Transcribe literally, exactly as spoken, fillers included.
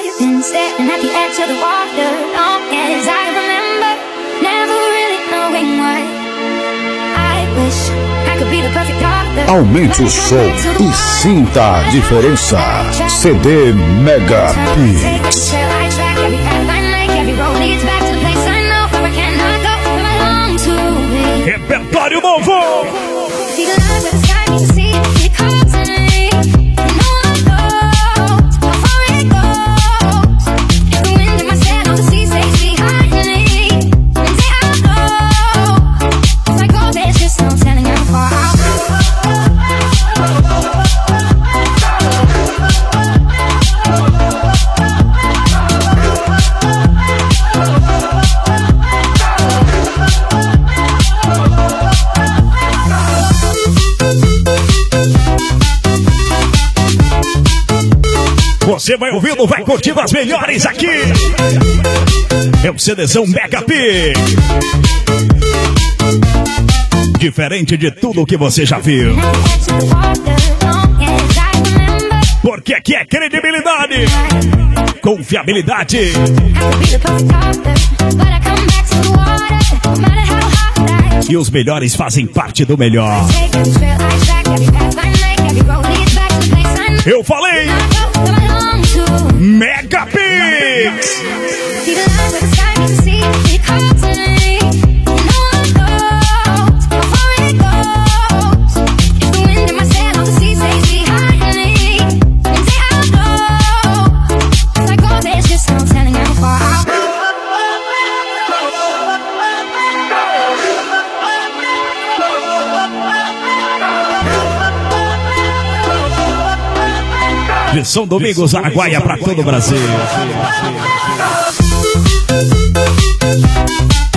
breathing, staring at the edge of the water. Long as I remember, never really knowing why. I wish I could be the perfect daughter. Aumente o som e sinta a diferença. C D Mega Pix. Repertório novo. Você vai ouvindo, vai curtindo as melhores aqui. É o CDzão Mega Pix. Diferente de tudo que você já viu. Porque aqui é credibilidade, confiabilidade. E os melhores fazem parte do melhor. Eu falei Mega Pix. De São Domingos, Araguaia, para todo o Brasil.